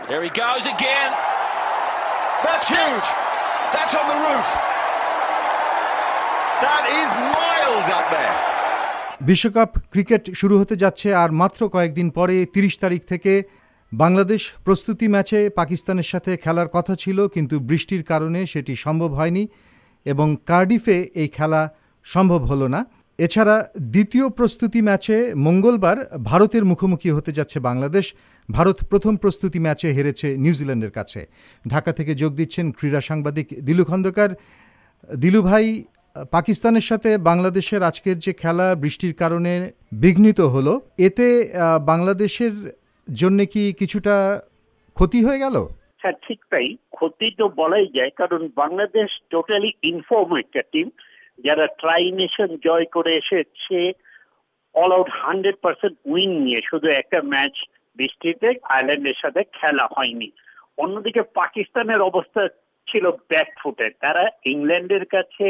There he goes again. That's huge. That's on the roof. That is miles up there. বিশ্বকাপ cricket শুরু হতে যাচ্ছে আর মাত্র কয়েকদিন পরে ৩০ তারিখ থেকে বাংলাদেশ প্রস্তুতি ম্যাচে পাকিস্তানের সাথে খেলার কথা ছিল, কিন্তু বৃষ্টির কারণে সেটি সম্ভব হয়নি এবং কার্ডিফে এই খেলা সম্ভব হলো না। এছাড়া দ্বিতীয় প্রস্তুতি ম্যাচে মঙ্গলবার ভারতের মুখোমুখি হতে যাচ্ছে বাংলাদেশ। ভারত প্রথম প্রস্তুতি ম্যাচে হেরেছে নিউজিল্যান্ডের কাছে। ঢাকা থেকে যোগ দিচ্ছেন ক্রীড়া সাংবাদিক দিলু খন্দকার। দিলু ভাই, পাকিস্তানের সাথে বাংলাদেশের আজকের যে খেলা বৃষ্টির কারণে বিঘ্নিত হলো, এতে বাংলাদেশের জন্য কি কিছুটা ক্ষতি হয়ে গেল? হ্যাঁ, ঠিক তাই। ক্ষতি তো বলাই যায়, কারণ বাংলাদেশ টোটালি ইনফর্ম একটা টিম, যারা ট্রাই নেশন জয় করে এসেছে অল আউট 100% উইন নিয়ে। শুধু একটা ম্যাচ বৃষ্টিতে আয়ারল্যান্ডের সাথে খেলা হয়নি। অন্যদিকে পাকিস্তানের অবস্থা ছিল ব্যাকফুটে। তারা ইংল্যান্ডের কাছে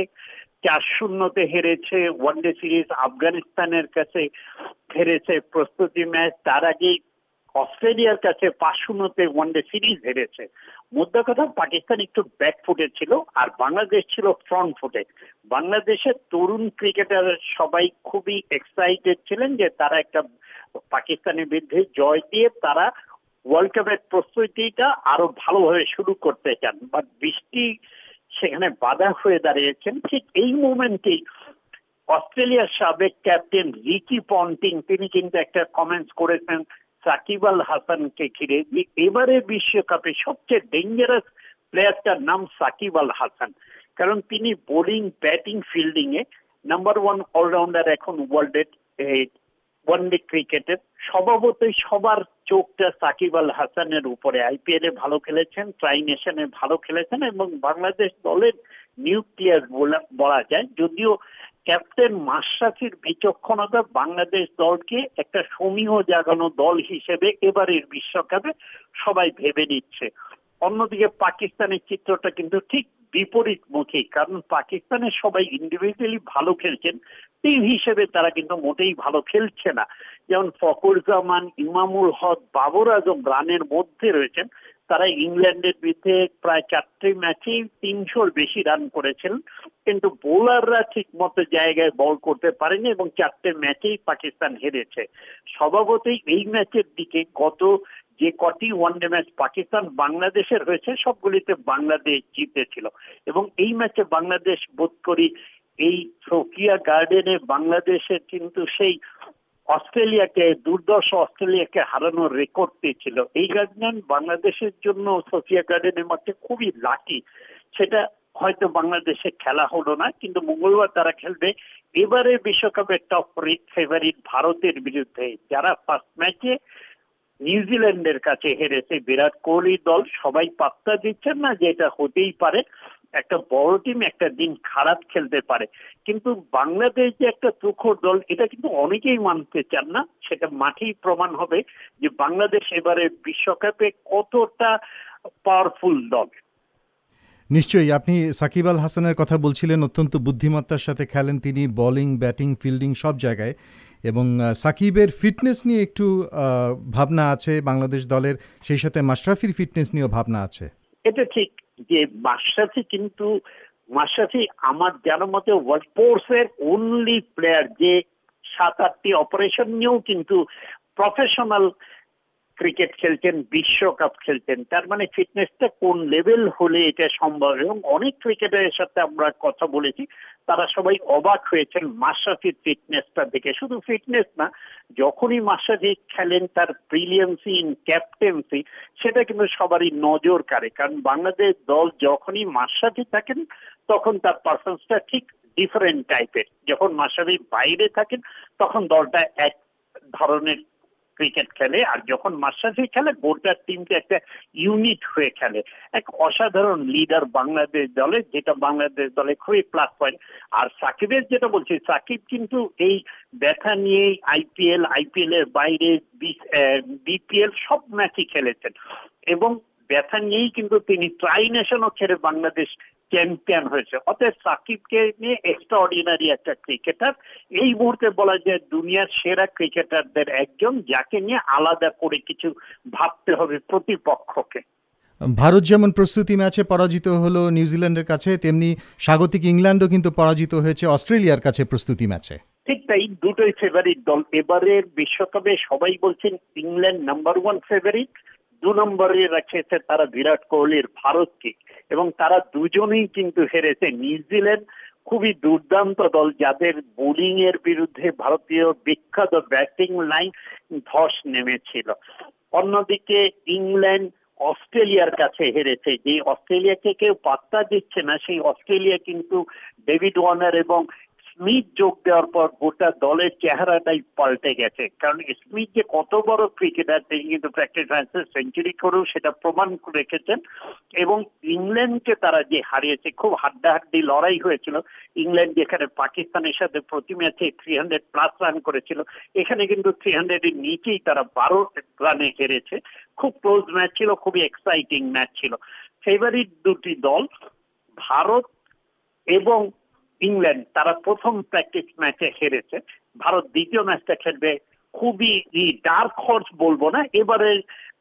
4-0 হেরেছে ওয়ানডে সিরিজ, আফগানিস্তানের কাছে হেরেছে প্রস্তুতি ম্যাচ, তার আগে অস্ট্রেলিয়ার কাছে 5-0 ওয়ানডে সিরিজ হেরেছে। মোদ্দা কথা, পাকিস্তান একটু ব্যাকফুটে ছিল আর বাংলাদেশ ছিল ফ্রন্ট ফুটে। বাংলাদেশের তরুণ ক্রিকেটার সবাই খুবই এক্সাইটেড ছিলেন যে তারা একটা পাকিস্তানের বিরুদ্ধে জয় দিয়ে তারা ওয়ার্ল্ড কাপের প্রস্তুতিটা আরো ভালোভাবে শুরু করতে চান। বাট বৃষ্টি সেখানে বাধা হয়ে দাঁড়িয়েছেন। ঠিক এই মোমেন্টেই অস্ট্রেলিয়ার সাবেক ক্যাপ্টেন রিকি পন্টিং তিনি কিন্তু একটা কমেন্টস করেছেন সাকিব আল হাসানকে ঘিরে, যে এবারে বিশ্বকাপে সবচেয়ে ডেঞ্জারাস প্লেয়ারটার নাম সাকিব আল হাসান, কারণ তিনি বোলিং, ব্যাটিং, ফিল্ডিং এ নাম্বার 1 অলরাউন্ডার এখন ওয়ার্ল্ডের ওয়ানডে ক্রিকেটের। স্বভাবতই সবার চোখটা সাকিব আল হাসানের উপরে। আইপিএল এ ভালো খেলেছেন, ট্রাই নেশনে ভালো খেলেছেন এবং বাংলাদেশ দলের নিউক্লিয়াস বলা যায়। যদিও ক্যাপ্টেন মাশরাফির বিচক্ষণতা বাংলাদেশ দলকে একটা সমীহ জাগানো দল হিসেবে এবারের বিশ্বকাপে সবাই ভেবে নিচ্ছে। অন্যদিকে পাকিস্তানের চিত্রটা কিন্তু ঠিক বিপরীতমুখী, কারণ পাকিস্তানের সবাই ইন্ডিভিজুয়ালি ভালো খেলছেন, টিম হিসেবে তারা কিন্তু মোটেই ভালো খেলছে না। যেমন ফখর জামান, ইমামুল হক, বাবর আজম রানের মধ্যে রয়েছেন। তারা ইংল্যান্ডের বিরুদ্ধে প্রায় 4টি ম্যাচে 300-র বেশি রান করেছেন, কিন্তু বোলাররা ঠিক মতো জায়গায় বল করতে পারেনি এবং 4টে ম্যাচেই পাকিস্তান হেরেছে। স্বভাবতই এই ম্যাচের দিকে গত যে কটি ওয়ানডে ম্যাচ পাকিস্তান বাংলাদেশের হয়েছে সবগুলিতে বাংলাদেশ জিতেছিল এবং এই ম্যাচে বাংলাদেশ বোধ করি এই সোফিয়া গার্ডেনে বাংলাদেশের কিন্তু সেই অস্ট্রেলিয়াকে, দুর্দর্শ অস্ট্রেলিয়াকে হারানোর রেকর্ড পেয়েছিল। এই গার্ডেন বাংলাদেশের জন্য সোফিয়া গার্ডেনের মাঠে খুবই লাকি। সেটা হয়তো বাংলাদেশে খেলা হলো না, কিন্তু মঙ্গলবার তারা খেলবে এবারে বিশ্বকাপের টপ ফেভারিট ভারতের বিরুদ্ধে, যারা ফার্স্ট ম্যাচে নিউজিল্যান্ডের কাছে হেরেছে। বিরাট কোহলির দল সবাই পাত্তা দিচ্ছেন না যে এটা হতেই পারে, একটা বড় টিম একটা দিন খারাপ খেলতে পারে, কিন্তু বাংলাদেশ যে একটা তুখোড় দল এটা কিন্তু অনেকেই মানতে চান না। সেটা মাঠেই প্রমাণ হবে যে বাংলাদেশ এবারে বিশ্বকাপে কতটা পাওয়ারফুল দল। নিশ্চয়ই। আপনি সাকিব আল হাসানের কথা বলছিলেন, অত্যন্ত বুদ্ধিমত্তার সাথে খেলেন তিনি, বোলিং, ব্যাটিং, ফিল্ডিং সব জায়গায়, এবং সাকিবের ফিটনেস নিয়ে একটু ভাবনা আছে বাংলাদেশ দলের, সেই সাথে মাশরাফির ফিটনেস নিয়েও ভাবনা আছে। এটা ঠিক যে মাশরাফি আমার জানার মতে ওয়ার্ল্ড ফোর্সের অনলি প্লেয়ার যে 7-8টি অপারেশন নিয়েও কিন্তু প্রফেশনাল ক্রিকেট খেলছেন, বিশ্বকাপ খেলছেন। তার মানে ফিটনেসটা কোন লেভেল হলে এটা সম্ভব। এবং অনেক ক্রিকেটারের সাথে আমরা কথা বলেছি, তারা সবাই অবাক হয়েছেন মাশরাফির ফিটনেসটা দেখে। শুধু ফিটনেস না, যখনই মাশরাফি খেলেন তার ব্রিলিয়ান্সি ইন ক্যাপ্টেন্সি সেটা কিন্তু সবারই নজর কাড়ে, কারণ বাংলাদেশ দল যখনই মাশরাফি থাকেন তখন তার পারফরমেন্সটা ঠিক ডিফারেন্ট টাইপের। যখন মাশরাফি বাইরে থাকেন তখন দলটা এক ধরনের ক্রিকেট খেলে, আর যখন মাশরাফি খেলে গোটা টিমকে একটা ইউনিট হয়ে খেলে। এক অসাধারণ লিডার বাংলাদেশ দলে, যেটা বাংলাদেশ দলে খুবই প্লাস পয়েন্ট। আর সাকিবের যেটা বলছি, সাকিব কিন্তু এই ব্যথা নিয়েই আইপিএল এর বাইরে বিপিএল সব ম্যাচই খেলেছেন এবং ব্যথা নিয়েই কিন্তু তিনি ট্রাই নেশনও খেলে বাংলাদেশ চ্যাম্পিয়ন হয়েছে। অতএব সাকিবকে নিয়ে এক্সট্রা অর্ডিনারি একটা ক্রিকেটার, এই মুহূর্তে বলা যায় দুনিয়ার সেরা ক্রিকেটারদের একজন, যাকে নিয়ে আলাদা করে কিছু ভাবতে হবে প্রতিপক্ষকে। ভারত যেমন প্রস্তুতি ম্যাচে পরাজিত হলো নিউজিল্যান্ডের কাছে, তেমনি স্বাগতিক ইংল্যান্ডও কিন্তু পরাজিত হয়েছে অস্ট্রেলিয়ার কাছে প্রস্তুতি ম্যাচে। ঠিক তাই, দুটোই ফেভারিট দল। এবারের বিশ্বকাপে সবাই বলছেন ইংল্যান্ড নাম্বার 1 ফেভারিট, 2 নম্বরে রাখেছে তারা বিরাট কোহলির ভারতকে, এবং তারা দুজনেই কিন্তু হেরেছে। নিউজিল্যান্ড খুবই দুর্দান্ত দল, যাদের বোলিং এর বিরুদ্ধে ভারতীয় বিখ্যাত ব্যাটিং লাইন ধস নেমেছিল। অন্যদিকে ইংল্যান্ড অস্ট্রেলিয়ার কাছে হেরেছে, যে অস্ট্রেলিয়াকে কেউ পাত্তা দিচ্ছে না, সেই অস্ট্রেলিয়া কিন্তু ডেভিড ওয়ার্নার এবং স্মিথ যোগ দেওয়ার পর গোটা দলের চেহারাটাই পাল্টে গেছে। কারণ স্মিথ যে কত বড় ক্রিকেটার, তিনি কিন্তু প্র্যাকটিস ম্যাচে সেঞ্চুরি করেও সেটা প্রমাণ করে রেখেছেন। এবং ইংল্যান্ডকে তারা যে হারিয়েছে, খুব হাড্ডাহাড্ডি লড়াই হয়েছিল। ইংল্যান্ড যেখানে পাকিস্তানের সাথে প্রতি ম্যাচে 300+ রান করেছিল, এখানে কিন্তু 300 এর নিচেই তারা 12 রানে হেরেছে। খুব ক্লোজ ম্যাচ ছিল, খুবই এক্সাইটিং ম্যাচ ছিল। ফেভারিট দুটি দল ভারত এবং ইংল্যান্ড, তারা প্রথম প্র্যাকটিস ম্যাচে হেরেছে। ভারত দ্বিতীয় ম্যাচটা খেলবে। খুবই ডার্ক হর্স বলবো না, এবারে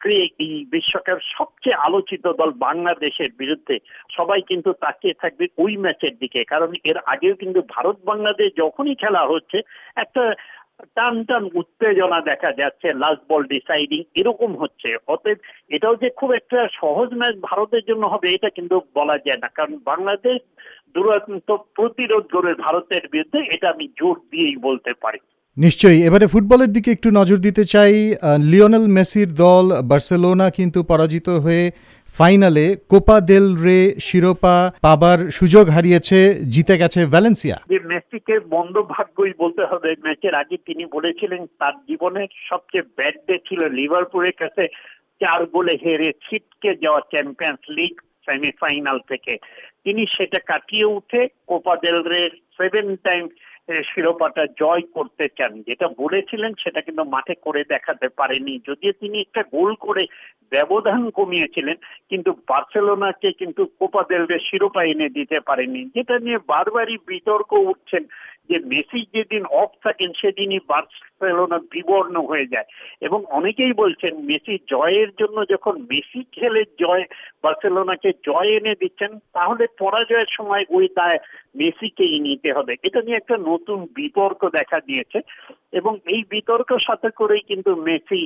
এই বিশ্বকাপ সবচেয়ে আলোচিত দল বাংলাদেশের বিরুদ্ধে সবাই কিন্তু তাকিয়ে থাকবে ওই ম্যাচের দিকে। কারণ এর আগেও কিন্তু ভারত বাংলাদেশ যখনই খেলা হচ্ছে একটা টান টান উত্তেজনা দেখা যাচ্ছে, লাস্ট বল ডিসাইডিং এরকম হচ্ছে। অতএব এটাও যে খুব একটা সহজ ম্যাচ ভারতের জন্য হবে এটা কিন্তু বলা যায় না, কারণ বাংলাদেশ দুরন্ত প্রতিরোধ করে ভারতের বিরুদ্ধে, এটা আমি জোর দিয়েই বলতে পারি। নিশ্চয়ই। এবারে ফুটবলের দিকে একটু নজর দিতে চাই। লিওনেল মেসির দল বার্সেলোনা কিন্তু পরাজিত হয়ে ফাইনালে কোপা দেল রে শিরোপা পাবার সুযোগ হারিয়েছে, জিতে গেছে ভ্যালেন্সিয়া। যে মেসিকে মন্দ ভাগ্যই বলতে হবে। ম্যাচের আগে তিনি বলেছিলেন তার জীবনের সবচেয়ে ব্যাড ডে ছিল লিভারপুলের কাছে 4 গোলে হেরে ছিটকে যাওয়া চ্যাম্পিয়ন্স লিগ সেমিফাইনাল থেকে। তিনি সেটা কাটিয়ে উঠে কোপা দেল রে 7 টাইম শিরোপাটা জয় করতে চান। যেটা বলেছিলেন সেটা কিন্তু মাঠে করে দেখাতে পারেনি, যদিও তিনি একটা গোল করে ব্যবধান কমিয়েছিলেন, কিন্তু বার্সেলোনাকে কিন্তু কোপা দেল রে শিরোপা এনে দিতে পারেনি। যেটা নিয়ে বারবারই বিতর্ক উঠছেন যে মেসি যেদিন অফ থাকেন সেদিনই বার্সেলোনা বিবর্ণ হয়ে যায়। এবং অনেকেই বলছেন মেসি জয়ের জন্য যখন মেসি খেলে জয় বার্সেলোনাকে জয় এনে দিচ্ছেন, তাহলে পরাজয়ের সময় ওই দায় মেসিকেই নিতে হবে। এটা নিয়ে একটা নতুন বিতর্ক দেখা দিয়েছে, এবং এই বিতর্কের সাথে করেই কিন্তু মেসি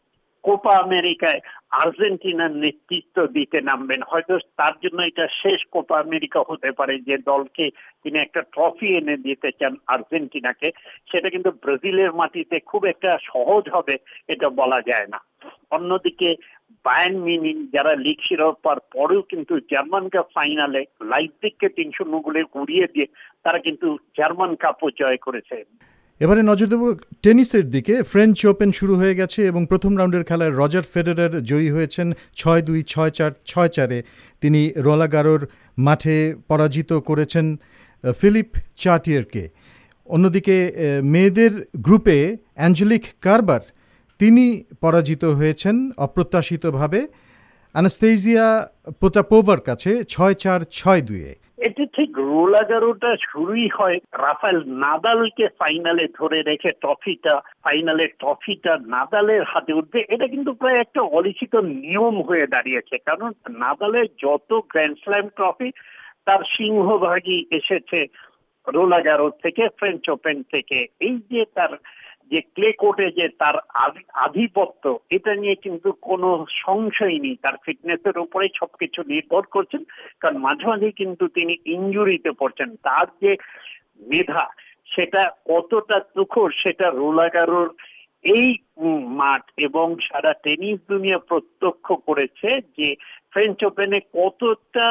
কোপা আমেরিকায় আর্জেন্টিনার নেতৃত্ব দিতে নামবেন। হয়তো তার জন্য এটা শেষ কোপা আমেরিকা হতে পারে, যে দলকে তিনি একটা ট্রফি এনে দিতে চান আর্জেন্টিনাকে। সেটা কিন্তু ব্রাজিলের মাটিতে খুব একটা সহজ হবে এটা বলা যায় না। অন্যদিকে বায়ার্ন মিউনিখ, যারা লিগ শিরোপার পরেও কিন্তু জার্মান কাপ ফাইনালে লাইপজিগকে 3-0 গোলে উড়িয়ে দিয়ে তারা কিন্তু জার্মান কাপও জয় করেছে। এবারে নজর দেব টেনিসের দিকে। ফ্রেঞ্চ ওপেন শুরু হয়ে গেছে এবং প্রথম রাউন্ডের খেলায় রজার ফেডারার জয়ী হয়েছেন 6-2, 6-4, 6-4-এ। তিনি রোলাঁ গারোর মাঠে পরাজিত করেছেন ফিলিপ চার্টিয়ারকে। অন্যদিকে মেয়েদের গ্রুপে অ্যাঞ্জেলিক কারবার, তিনি পরাজিত হয়েছেন অপ্রত্যাশিতভাবে অ্যানাস্তেসিয়া পোতাপোভার কাছে 6-4, 6-2-এ। এটি ঠিক রোলাঁ গারোটা শুরুই হয় রাফায়েল নাদালকে ফাইনালে ধরে রেখে ফাইনালের ট্রফিটা নাদালের হাতে উঠবে। এটা কিন্তু প্রায় একটা অলিখিত নিয়ম হয়ে দাঁড়িয়েছে, কারণ নাদালের যত গ্র্যান্ড স্ল্যাম ট্রফি তার সিংহভাগই এসেছে রোলাঁ গারো থেকে, ফ্রেঞ্চ ওপেন থেকে। এই যে তার যে ক্লে কোর্টে যে তার আধিপত্য, এটা নিয়ে কিন্তু কোনো সংশয় নেই। তার ফিটনেসের উপরে সবকিছু নির্ভর করছেন, কারণ মাঝে মাঝে কিন্তু তিনি ইনজুরিতে পড়ছেন। তার যে মেধা সেটা কতটা তুখর সেটা রোলাঁ গারোর এই মাঠ এবং সারা টেনিস দুনিয়া প্রত্যক্ষ করেছে, যে ফ্রেঞ্চ ওপেনে কতটা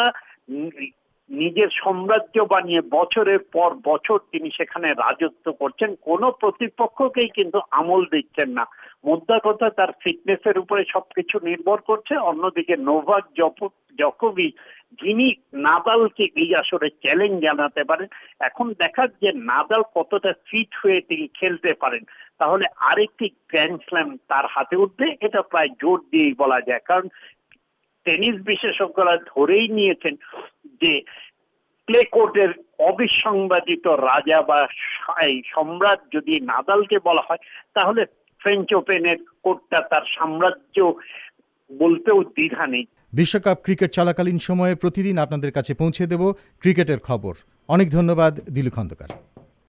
নিজের সাম্রাজ্য বানিয়ে বছরের পর বছর তিনি সেখানে রাজত্ব করছেন, কোনো প্রতিপক্ষকেই কিন্তু আমল দিচ্ছেন না। মোদ্দা কথা তার ফিটনেসের উপরে সবকিছু নির্ভর করছে। অন্যদিকে নোভাক জোকোভিচ, যিনি নাদালকে এই আসরে চ্যালেঞ্জ জানাতে পারেন। এখন দেখার যে নাদাল কতটা ফিট হয়ে তিনি খেলতে পারেন, তাহলে আরেকটি গ্র্যান্ড স্ল্যাম তার হাতে উঠবে, এটা প্রায় জোর দিয়েই বলা যায়। কারণ টেনিস বিশেষজ্ঞরা ধরেই নিয়েছেন যে ক্লে কোর্টের অবিসংবাদিত রাজা বা সম্রাট যদি নাদালকে বলা হয়, তাহলে ফ্রেঞ্চ ওপেনের কোর্টটা তার সাম্রাজ্য বলতেও দ্বিধা নেই। বিশ্বকাপ ক্রিকেট চলাকালীন সময়ে প্রতিদিন আপনাদের কাছে পৌঁছে দেব ক্রিকেটের খবর। অনেক ধন্যবাদ দিলু খন্দকার।